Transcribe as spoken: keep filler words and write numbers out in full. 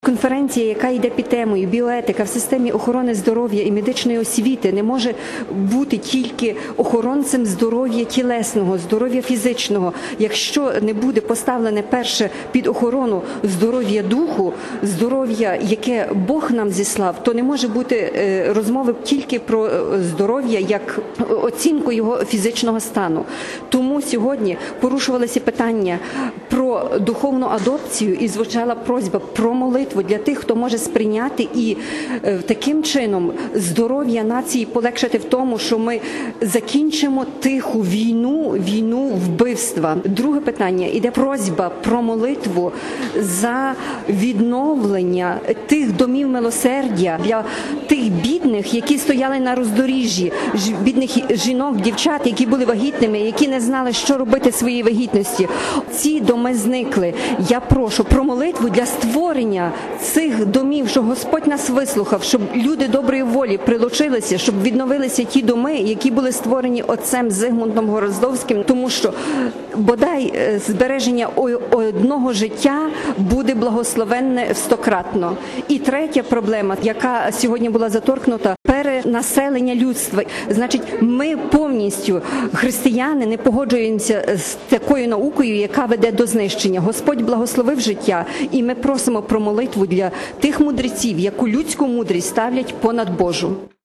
Конференція, яка йде під темою біоетика в системі охорони здоров'я і медичної освіти, не може бути тільки охоронцем здоров'я тілесного, здоров'я фізичного. Якщо не буде поставлене перше під охорону здоров'я духу, здоров'я, яке Бог нам зіслав, то не може бути розмови тільки про здоров'я як оцінку його фізичного стану. Тому сьогодні порушувалися питання про духовну адопцію і звучала просьба про молитву для тих, хто може сприйняти і е, таким чином здоров'я нації полегшити в тому, що ми закінчимо тиху війну, війну вбивства. Друге питання – іде просьба про молитву за відновлення тих домів милосердя для тих бідних, які стояли на роздоріжжі, бідних жінок, дівчат, які були вагітними, які не знали, що робити своїй вагітності. Ці доми зникли. Я прошу про молитву для створення цих домів, щоб Господь нас вислухав, щоб люди доброї волі прилучилися, щоб відновилися ті доми, які були створені отцем Зигмундом Гороздовським, тому що бодай збереження одного життя буде благословенне стократно. І третя проблема, яка сьогодні була заторкнута, перенаселення людства. Значить, ми повністю, християни, не погоджуємося з такою наукою, яка веде до знищення. Господь благословив життя, і ми просимо про молитву для тих мудреців, яку людську мудрість ставлять понад Божу.